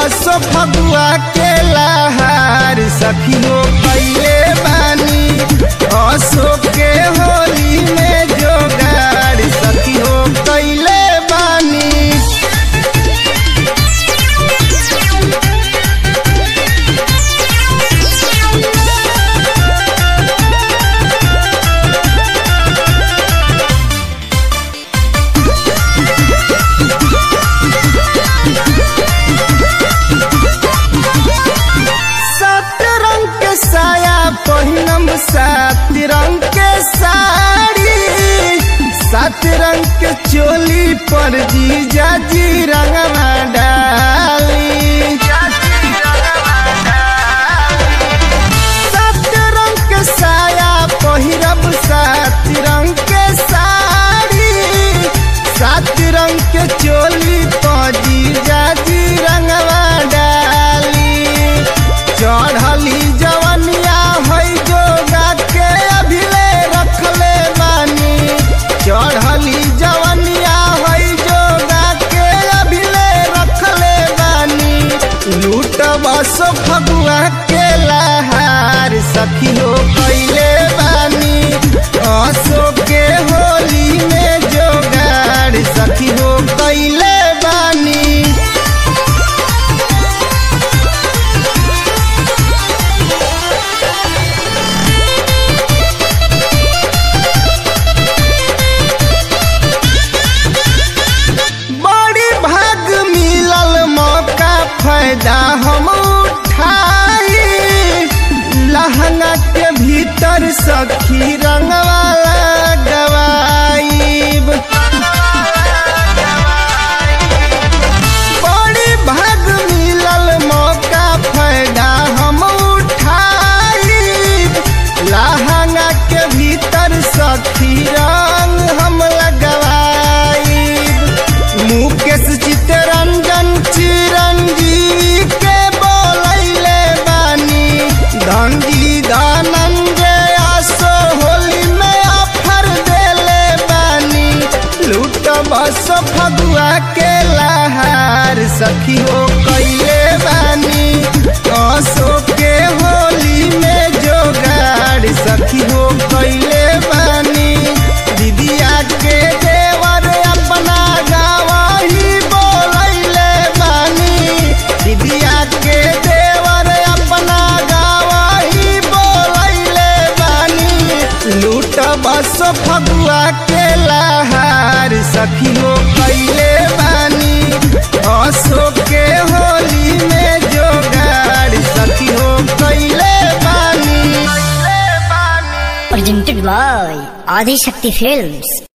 बसो फगुआ के लहार सखियो कैले बानी असो के होली में जोगाड़ सखियो कैले बानी। पहिनम सात रंग के साड़ी सात रंग के चोली पर जीजा जी रंगवा डाली। सात रंग के साया पहिरब सात रंग के साड़ी सात रंग के चोली पर जीजा जी रंगवा डाली। चढ़ली जवनिया चढ़ली जवनिया है जोगा के अभिले रखले बानी लूट बसो फगुआ के लहार सखियो कैले बानी असो के होली में जोगाड़ सखियो कैले बानी। फायदा हम उठाई लहंगा के भीतर सखी रंगवाला गवाईब। बड़ी भाग मिलल मौका फायदा हम उठाई लहंगा के भीतर सखी रंग हम लगवाईब। मुकेश चितरंजन चिरंजीवी के बोलैले बानी धनजी धनंजय आसो होली में ऑफर देले बानी लूट बसो फगुआ के लहार सखियो कैले बानी आसो के होली में जोगाड़ सखियो कैले बानी। दीदिया के देवर अपना गावही बोलैले बानी दीदिया के देवर अपना गावही बोलैले बानी लूट बसो फगुआ के लहार सखियो कैले बानी असो के होली में जोगाड़ सखियो कैले बानी। Presented by Adi Shakti Films।